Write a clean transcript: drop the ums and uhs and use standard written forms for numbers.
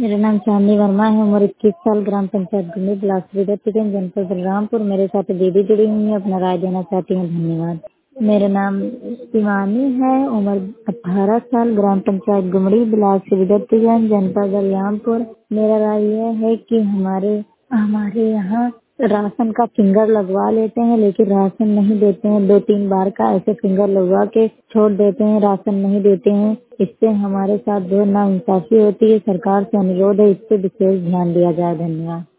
मेरा नाम चांदनी वर्मा है। उम्र 21 साल। ग्राम पंचायत गुन्नी, ब्लॉक श्रीदत्तगंज, जनपद बलरामपुर। मेरे साथ दीदी जुड़ी हुई है, अपना राय देना चाहती हूँ। धन्यवाद। मेरा नाम शिवानी है। उम्र 18 साल। ग्राम पंचायत गुमड़ी, ब्लॉक श्रीदत्तगंज, जनपद बलरामपुर। मेरा राय यह है कि हमारे हमारे यहाँ राशन का फिंगर लगवा लेते हैं, लेकिन राशन नहीं देते हैं। 2-3 बार का ऐसे फिंगर लगवा के छोड़ देते हैं, राशन नहीं देते हैं। इससे हमारे साथ बहुत नाइंसाफी होती है। सरकार से अनुरोध है, इस पे विशेष ध्यान दिया जाए। धन्यवाद।